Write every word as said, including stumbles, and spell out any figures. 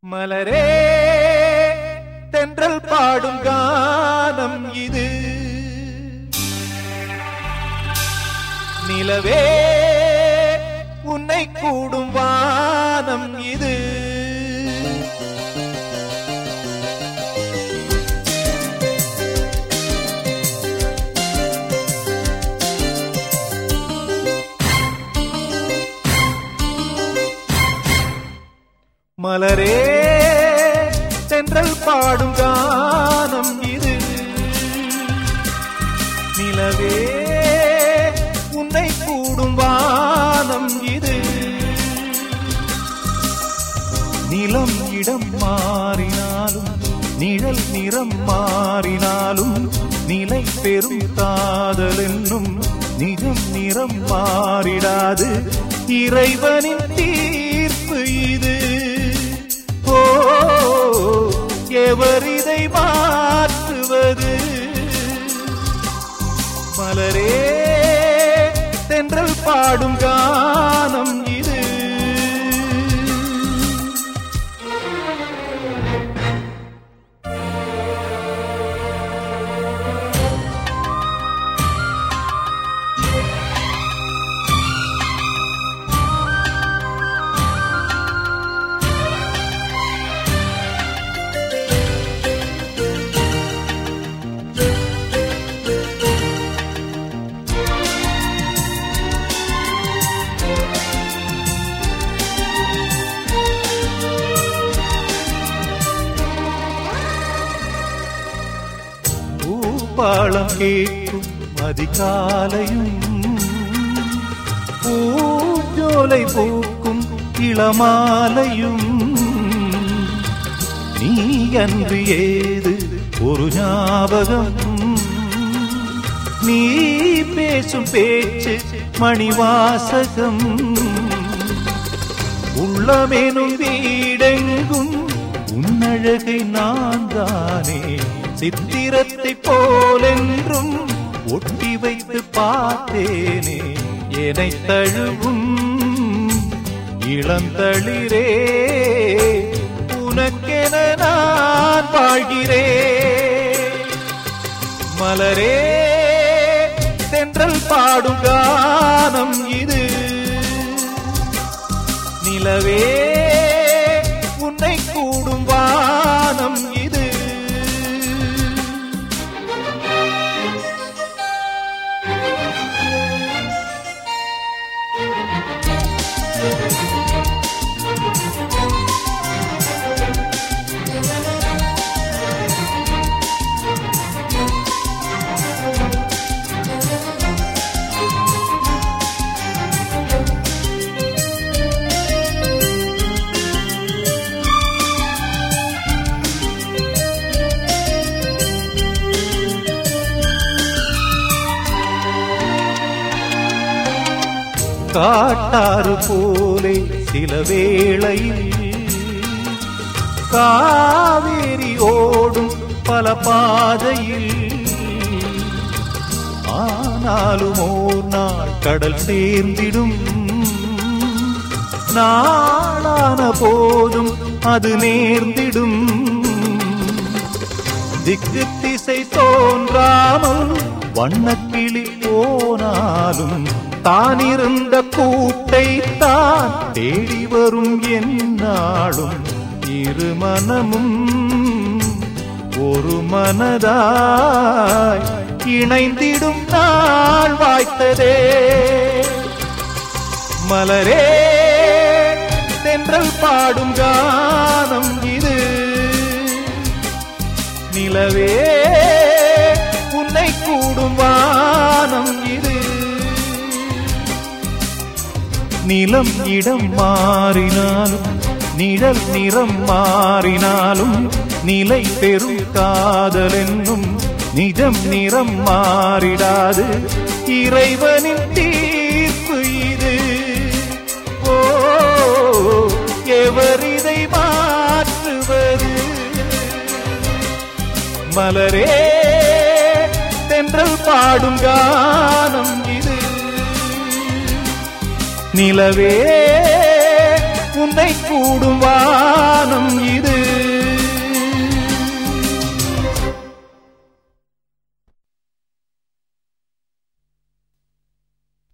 மலரே தென்றல் பாடும் கானம் இது, நிலவே உன்னை கூடும் வானம் இது. மலரே தென்றல் பாடும் கானம் இது, நிலவே உன்னை கூடும் வானம் இது. நிலம் இடம் மாறினாலும் நிழல் நிறம் மாறினாலும் நிலை பெறும் காதல் என்னும் நிஜம் நிறம் மாறிடாது. இறைவனின் தீர்ப்பு இது. ஓ, எவர் இதை மாற்றுவது? மலரே தென்றல் பாடும் கானம் இது. பாளம் கேட்கும் அதிகாலையும் பூஜோலை பூக்கும் இளமாலையும் நீ அன்று ஏது ஒரு ஞாபகம்? நீ பேசும் பேச்சு மணிவாசகம். உள்ளமெனும் வீடெங்கும் உன்னழகை நான் தானே சித்திரத்தை போலென்றும் ஒட்டி வைத்து பார்த்தேனே. என்னை தழுவும் இளந்தளிரே, உனக்கென நான் வாழ்கிறேன். மலரே தென்றல் பாடும் கானம் இது, நிலவே உன்னை கூடும் வானம் இது. காட்டாறு போலே சில வேளையில் காவேரி ஓடும் பல பாதையில், ஆனாலும் ஓர் நாள் கடல் சேர்ந்திடும். நாளான போதும் அது நேர்ந்திடும். திக்கு திசை தோன்றாமல் வண்ணக்கிளி போனாலும் தானிருந்த கூட்டை தான் தேடி வரும் என்னாலும். இரு மனமும் ஒரு மனதாய் இணைந்திடும் நாள் வாய்த்ததே. மலரே தென்றல் பாடும் கானம் இது, நிலவே உன்னை கூடும் வானம் இது. நிலம் இடம் மாறினாலும் நிழல் நிறம் மாறினாலும் நிலை பெறும் காதல் என்னும் நிஜம் நிறம் மாறிடாது. இறைவனின் தீர்ப்பு இது. ஓ, எவர் இதை மாற்றுவது? மலரே தென்றல் பாடும் கானம் இது, நிலவே உன்னை கூடும் வானம்